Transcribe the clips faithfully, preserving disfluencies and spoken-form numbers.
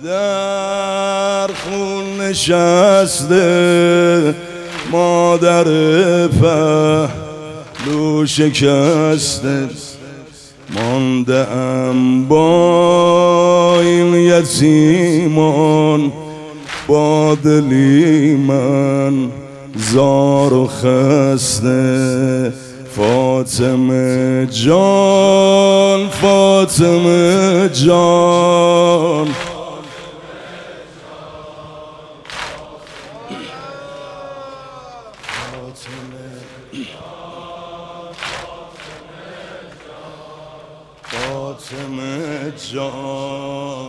در خون نشسته مادر پهلو شکسته، مانده ام با این یتیمان، با دلی من زار و خسته. فاطمه جان، فاطمه جان، فاطمه جان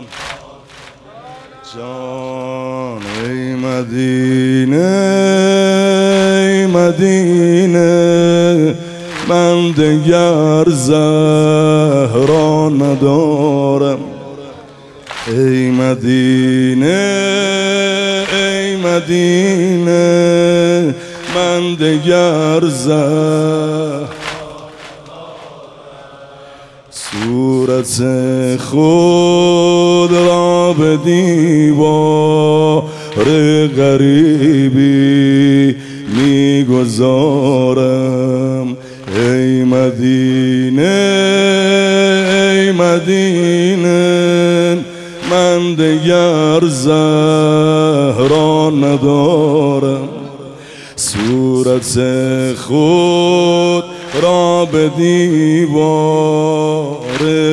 جان، ای مدینه ای مدینه، من دگر زهرا ندارم. ای مدینه ای مدینه، من دگر زهرا صورت خود را به دیوار غریبی میگذارم. ای مدینه ای مدینه، من دگر زهرا ندارم. صورت خود را به دیوار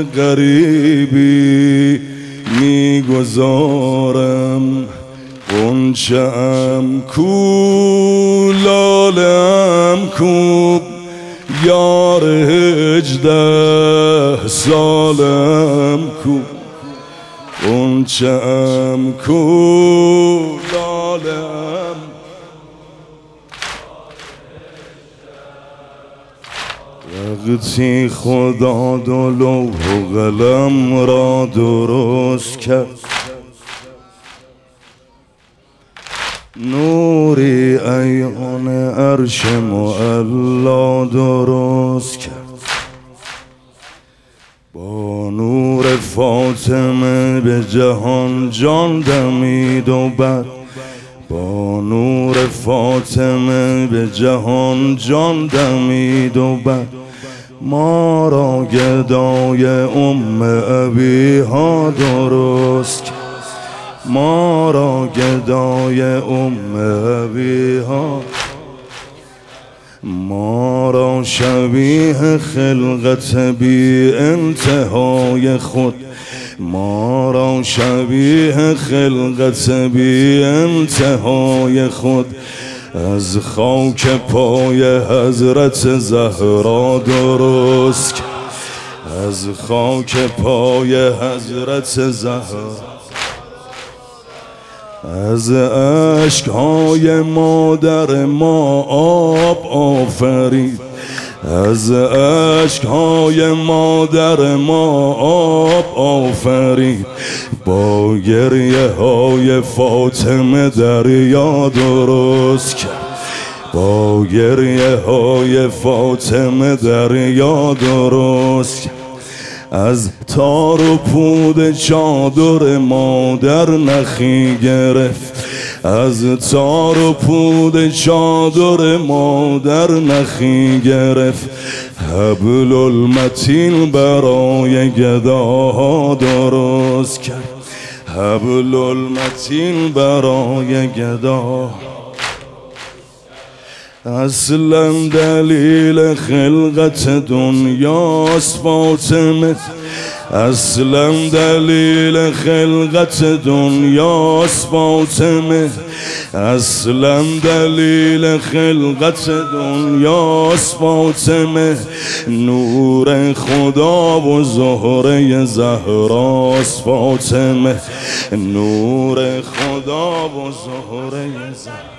غریبی میگذارم. غنچه ام کو لاله ام کو، یار هجده سالم کو. غنچه ام کو لاله ام، وقتی خدا دو لوح و قلم را درست کرد، نوری عیان عرش معلا درست کرد. با نور فاطمه به جهان جان دمید و بعد، با نور فاطمه به جهان جان دمید و بعد، ما را گدای ام ابیها درست کرد. ما را گدای ام ابیها، ما را شبیه خلقت بی انتهای خود، ما را شبیه خلقت بی انتهای خود، از خاک پای حضرت زهرا درست کرد. از خاک پای حضرت زهرا، از اشکهای مادر ما آب آفرید. از اشکهای مادر ما آب آفرید. با گریه های فاطمه دریا درست کرد. با گریه های فاطمه دریا درست کرد. از تار و پود چادر مادر نخی گرفت. از تار و پود چادر مادر نخی گرفت. حبل المتین برای گداها درست کرد. حبل المتین برای گدا. اصلا دلیل خلقت دنیاست فاطمه. اصلا دلیل خلقت دنیاست فاطمه. اصلا دلیل خلقت دنیاست فاطمه. نور خدا و زهره زهراست فاطمه. نور خدا و زهره زهراست.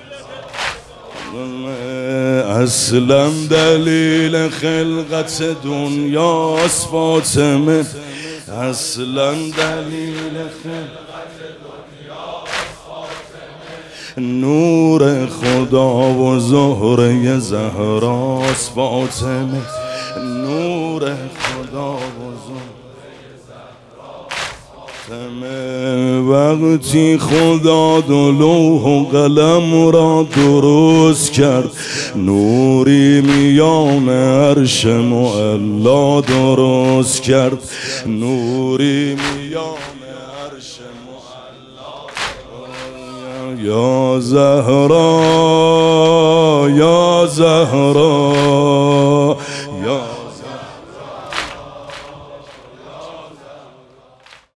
اصلا دلیل خلقت دنیاست فاطمه. اصلا دلیل خلقت دنیاست فاطمه. نور خدا و زهره زهراست فاطمه. نور خدا و زهره زهراست وقتی خدا دو لوح و قلم را درست کرد، نوری میان عرش معلا درست کرد، نوری میان عرش معلا. یا زهرا یا زهرا